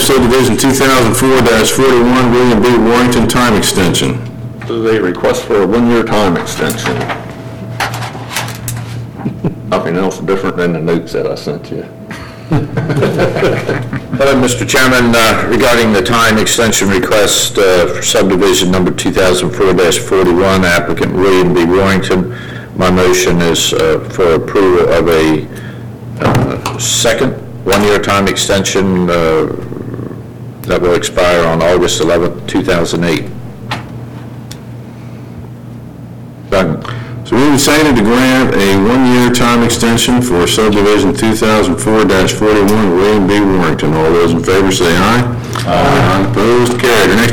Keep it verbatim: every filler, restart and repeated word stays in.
subdivision two thousand four dash forty-one, William B. Warrington, time extension. This is a request for a one-year time extension. Nothing else different than the notes that I sent you. Hello, Mister Chairman. Uh, regarding the time extension request uh, for subdivision number two thousand four dash forty-one, applicant William B. Warrington, my motion is uh, for approval of a uh, second one-year time extension uh, that will expire on August eleventh, two thousand eight. Second. So we decided to grant a one-year time extension for subdivision two thousand four dash forty-one, William B. Warrington. All those in favor say aye. Aye. Opposed, carried. Our next